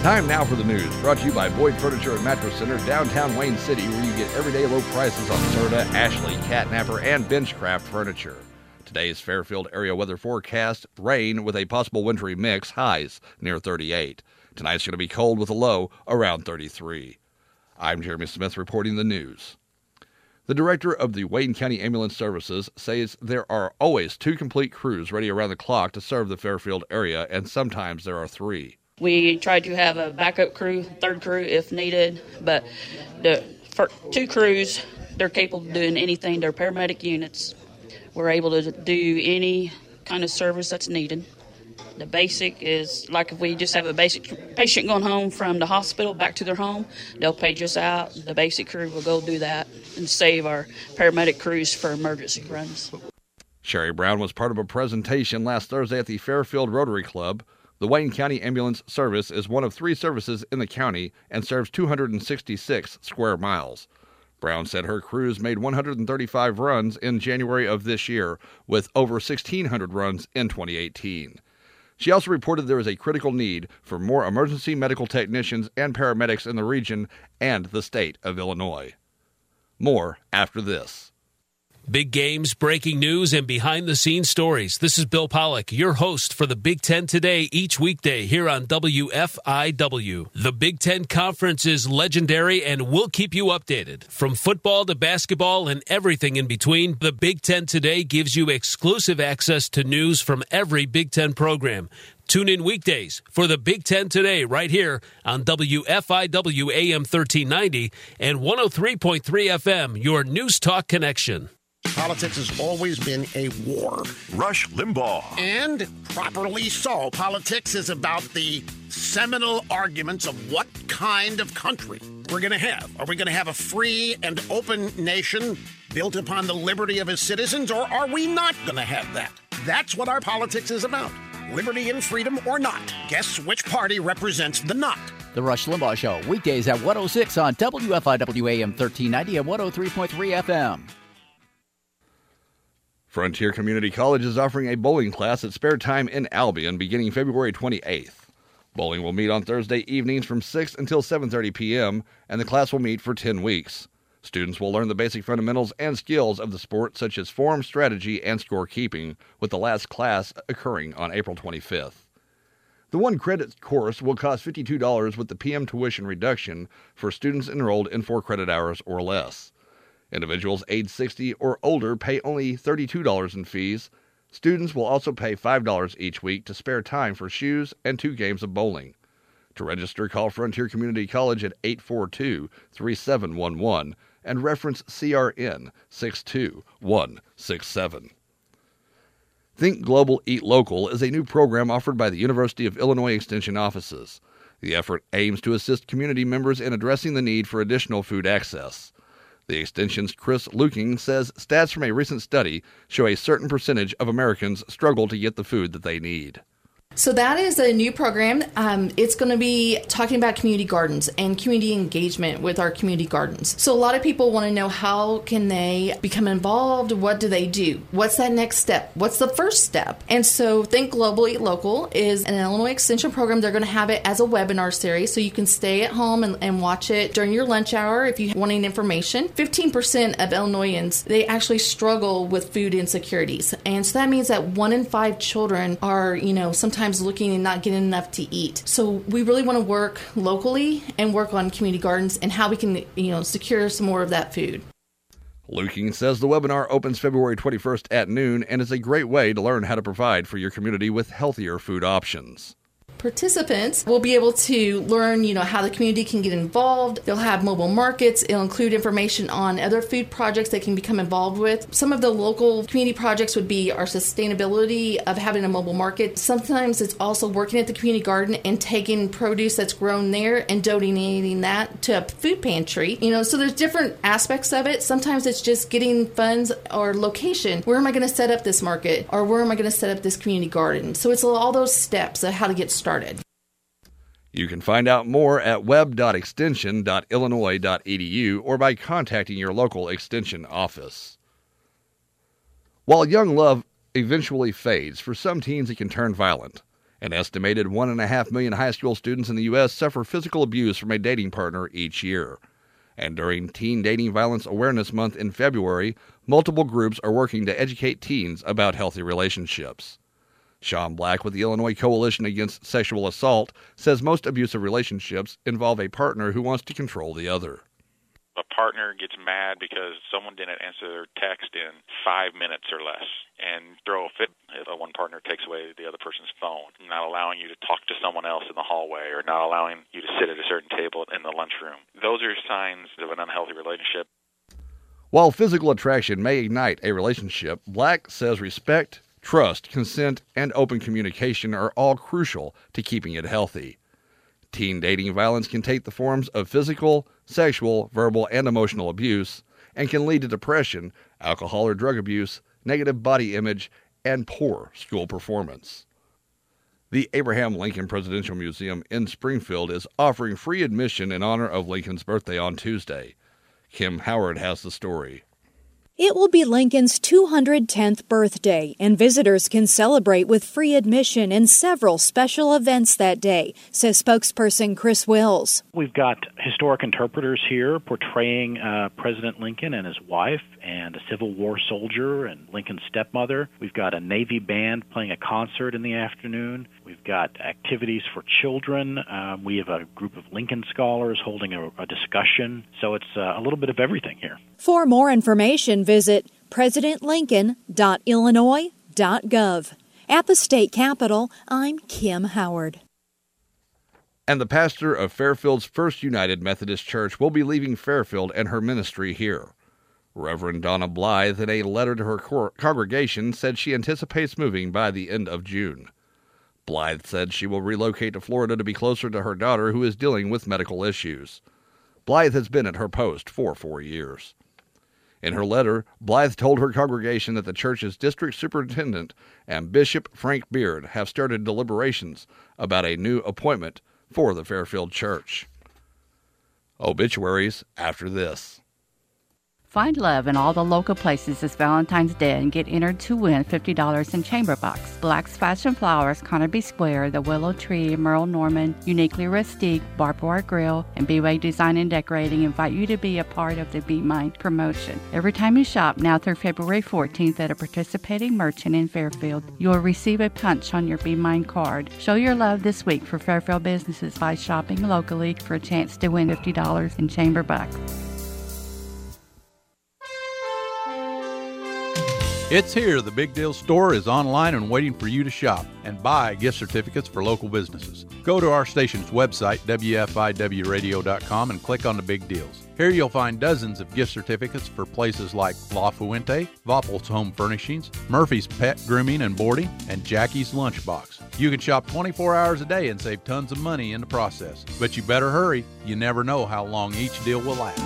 Time now for the news, brought to you by Boyd Furniture and Mattress Center, downtown Wayne City, where you get everyday low prices on Serta, Ashley, Catnapper, and Benchcraft furniture. Today's Fairfield area weather forecast: rain with a possible wintry mix, highs near 38. Tonight's going to be cold with a low around 33. I'm Jeremy Smith reporting the news. The director of the Wayne County Ambulance Services says there are always 2 complete crews ready around the clock to serve the Fairfield area, and sometimes there are 3. We try to have a backup crew, 3rd crew if needed, but for 2 crews, they're capable of doing anything. They're paramedic units. We're able to do any kind of service that's needed. The basic is, like if we just have a basic patient going home from the hospital back to their home, they'll page us out. The basic crew will go do that and save our paramedic crews for emergency runs. Sherry Brown was part of a presentation last Thursday at the Fairfield Rotary Club. The Wayne County Ambulance Service is one of 3 services in the county and serves 266 square miles. Brown said her crews made 135 runs in January of this year, with over 1,600 runs in 2018. She also reported there is a critical need for more emergency medical technicians and paramedics in the region and the state of Illinois. More after this. Big games, breaking news, and behind-the-scenes stories. This is Bill Pollock, your host for the Big Ten Today each weekday here on WFIW. The Big Ten Conference is legendary and we'll keep you updated. From football to basketball and everything in between, the Big Ten Today gives you exclusive access to news from every Big Ten program. Tune in weekdays for the Big Ten Today right here on WFIW AM 1390 and 103.3 FM, your News Talk connection. Politics has always been a war. Rush Limbaugh. And properly so. Politics is about the seminal arguments of what kind of country we're going to have. Are we going to have a free and open nation built upon the liberty of its citizens, or are we not going to have that? That's what our politics is about. Liberty and freedom or not. Guess which party represents the not. The Rush Limbaugh Show, weekdays at 106 on WFIW AM 1390 and 103.3 FM. Frontier Community College is offering a bowling class at Spare Time in Albion beginning February 28th. Bowling will meet on Thursday evenings from 6 until 7:30 p.m., and the class will meet for 10 weeks. Students will learn the basic fundamentals and skills of the sport, such as form, strategy, and scorekeeping, with the last class occurring on April 25th. The 1-credit course will cost $52 with the PM tuition reduction for students enrolled in 4 credit hours or less. Individuals age 60 or older pay only $32 in fees. Students will also pay $5 each week to spare time for shoes and 2 games of bowling. To register, call Frontier Community College at 842-3711 and reference CRN 62167. Think Global, Eat Local is a new program offered by the University of Illinois Extension offices. The effort aims to assist community members in addressing the need for additional food access. The Extension's Chris Luking says stats from a recent study show a certain percentage of Americans struggle to get the food that they need. So that is a new program. It's going to be talking about community gardens and community engagement with our community gardens. So a lot of people want to know, how can they become involved? What do they do? What's that next step? What's the first step? And so Think Global, Eat Local is an Illinois Extension program. They're going to have it as a webinar series, so you can stay at home and watch it during your lunch hour if you want any information. 15% of Illinoisans, they actually struggle with food insecurities. And so that means that 1 in 5 children are, sometimes looking and not getting enough to eat. So we really want to work locally and work on community gardens and how we can, secure some more of that food. Luking says the webinar opens February 21st at noon and is a great way to learn how to provide for your community with healthier food options. Participants will be able to learn, how the community can get involved. They'll have mobile markets. It'll include information on other food projects they can become involved with. Some of the local community projects would be our sustainability of having a mobile market. Sometimes it's also working at the community garden and taking produce that's grown there and donating that to a food pantry. So there's different aspects of it. Sometimes it's just getting funds or location. Where am I going to set up this market? Or where am I going to set up this community garden? So it's all those steps of how to get started. You can find out more at web.extension.illinois.edu or by contacting your local extension office. While young love eventually fades, for some teens it can turn violent. An estimated 1.5 million high school students in the U.S. suffer physical abuse from a dating partner each year. And during Teen Dating Violence Awareness Month in February, multiple groups are working to educate teens about healthy relationships. Sean Black with the Illinois Coalition Against Sexual Assault says most abusive relationships involve a partner who wants to control the other. A partner gets mad because someone didn't answer their text in 5 minutes or less and throw a fit if one partner takes away the other person's phone, not allowing you to talk to someone else in the hallway or not allowing you to sit at a certain table in the lunchroom. Those are signs of an unhealthy relationship. While physical attraction may ignite a relationship, Black says respect, trust, consent, and open communication are all crucial to keeping it healthy. Teen dating violence can take the forms of physical, sexual, verbal, and emotional abuse, and can lead to depression, alcohol or drug abuse, negative body image, and poor school performance. The Abraham Lincoln Presidential Museum in Springfield is offering free admission in honor of Lincoln's birthday on Tuesday. Kim Howard has the story. It will be Lincoln's 210th birthday, and visitors can celebrate with free admission and several special events that day, says spokesperson Chris Wills. We've got historic interpreters here portraying President Lincoln and his wife and a Civil War soldier and Lincoln's stepmother. We've got a Navy band playing a concert in the afternoon. We've got activities for children. We have a group of Lincoln scholars holding a discussion. So it's a little bit of everything here. For more information, visit presidentlincoln.illinois.gov. At the state capitol, I'm Kim Howard. And the pastor of Fairfield's First United Methodist Church will be leaving Fairfield and her ministry here. Reverend Donna Blythe, in a letter to her congregation, said she anticipates moving by the end of June. Blythe said she will relocate to Florida to be closer to her daughter, who is dealing with medical issues. Blythe has been at her post for 4 years. In her letter, Blythe told her congregation that the church's district superintendent and Bishop Frank Beard have started deliberations about a new appointment for the Fairfield Church. Obituaries after this. Find love in all the local places this Valentine's Day and get entered to win $50 in Chamber Box. Black's Fashion Flowers, Carnaby Square, The Willow Tree, Merle Norman, Uniquely Rustique, Barbed Wire Grill, and B-Way Design and Decorating invite you to be a part of the Be Mine promotion. Every time you shop, now through February 14th at a participating merchant in Fairfield, you will receive a punch on your Be Mine card. Show your love this week for Fairfield businesses by shopping locally for a chance to win $50 in Chamber Box. It's here. The Big Deal Store is online and waiting for you to shop and buy gift certificates for local businesses. Go to our station's website, WFIWradio.com, and click on the Big Deals. Here you'll find dozens of gift certificates for places like La Fuente, Voppel's Home Furnishings, Murphy's Pet Grooming and Boarding, and Jackie's Lunchbox. You can shop 24 hours a day and save tons of money in the process. But you better hurry. You never know how long each deal will last.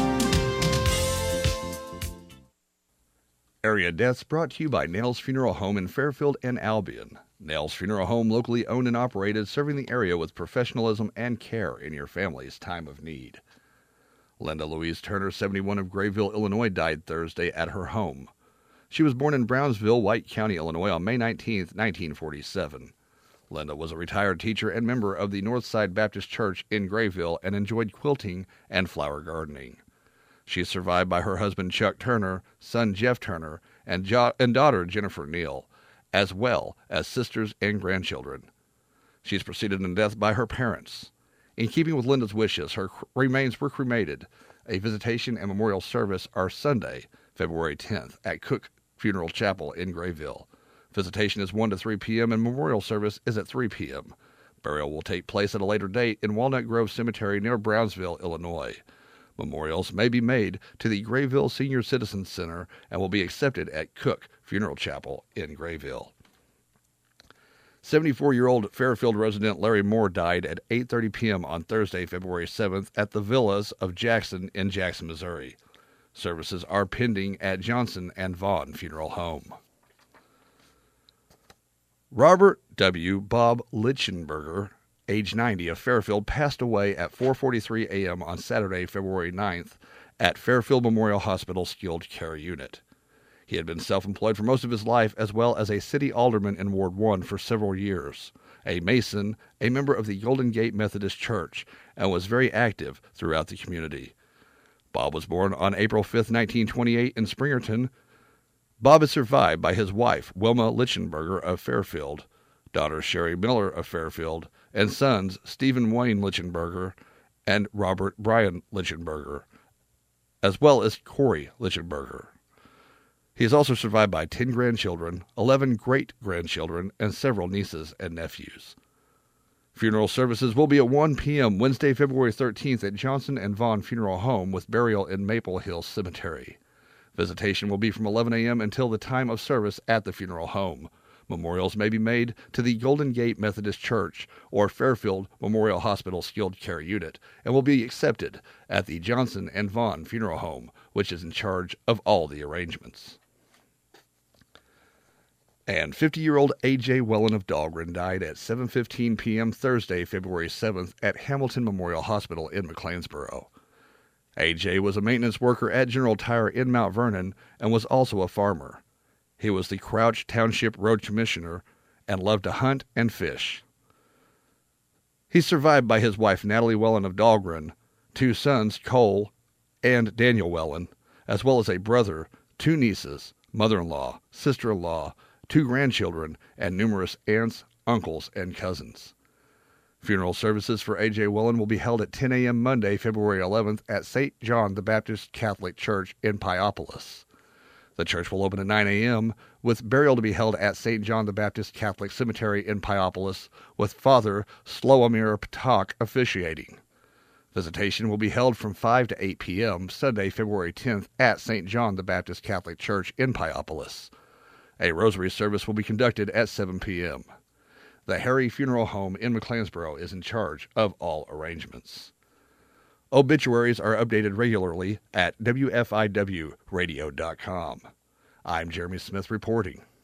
Area deaths brought to you by Nails Funeral Home in Fairfield and Albion. Nails Funeral Home, locally owned and operated, serving the area with professionalism and care in your family's time of need. Linda Louise Turner, 71, of Grayville, Illinois, died Thursday at her home. She was born in Brownsville, White County, Illinois, on May 19, 1947. Linda was a retired teacher and member of the Northside Baptist Church in Grayville and enjoyed quilting and flower gardening. She is survived by her husband Chuck Turner, son Jeff Turner, and daughter Jennifer Neal, as well as sisters and grandchildren. She is preceded in death by her parents. In keeping with Linda's wishes, her remains were cremated. A visitation and memorial service are Sunday, February 10th, at Cook Funeral Chapel in Grayville. Visitation is 1 to 3 p.m. and memorial service is at 3 p.m. Burial will take place at a later date in Walnut Grove Cemetery near Brownsville, Illinois. Memorials may be made to the Grayville Senior Citizens Center and will be accepted at Cook Funeral Chapel in Grayville. 74-year-old Fairfield resident Larry Moore died at 8:30 p.m. on Thursday, February 7th at the Villas of Jackson in Jackson, Missouri. Services are pending at Johnson and Vaughn Funeral Home. Robert W. Bob Lichtenberger, age 90, of Fairfield, passed away at 4:43 a.m. on Saturday, February 9th, at Fairfield Memorial Hospital Skilled Care Unit. He had been self-employed for most of his life, as well as a city alderman in Ward 1 for several years, a Mason, a member of the Golden Gate Methodist Church, and was very active throughout the community. Bob was born on April 5, 1928 in Springerton. Bob is survived by his wife, Wilma Lichenberger of Fairfield, daughter Sherry Miller of Fairfield, and sons Stephen Wayne Lichenberger and Robert Bryan Lichenberger, as well as Corey Lichenberger. He is also survived by 10 grandchildren, 11 great-grandchildren, and several nieces and nephews. Funeral services will be at 1 p.m. Wednesday, February 13th at Johnson and Vaughn Funeral Home with burial in Maple Hill Cemetery. Visitation will be from 11 a.m. until the time of service at the funeral home. Memorials may be made to the Golden Gate Methodist Church or Fairfield Memorial Hospital Skilled Care Unit and will be accepted at the Johnson and Vaughn Funeral Home, which is in charge of all the arrangements. And 50-year-old A.J. Wellen of Dahlgren died at 7:15 p.m. Thursday, February 7th at Hamilton Memorial Hospital in McLeansboro. A.J. was a maintenance worker at General Tire in Mount Vernon and was also a farmer. He was the Crouch Township Road Commissioner and loved to hunt and fish. He's survived by his wife Natalie Wellen of Dahlgren, 2 sons, Cole and Daniel Wellen, as well as a brother, 2 nieces, mother-in-law, sister-in-law, 2 grandchildren, and numerous aunts, uncles, and cousins. Funeral services for A.J. Wellen will be held at 10 a.m. Monday, February 11th at St. John the Baptist Catholic Church in Piopolis. The church will open at 9 a.m., with burial to be held at St. John the Baptist Catholic Cemetery in Piopolis, with Father Slawomir Ptak officiating. Visitation will be held from 5 to 8 p.m. Sunday, February 10th at St. John the Baptist Catholic Church in Piopolis. A rosary service will be conducted at 7 p.m. The Harry Funeral Home in McLeansboro is in charge of all arrangements. Obituaries are updated regularly at WFIWradio.com. I'm Jeremy Smith reporting.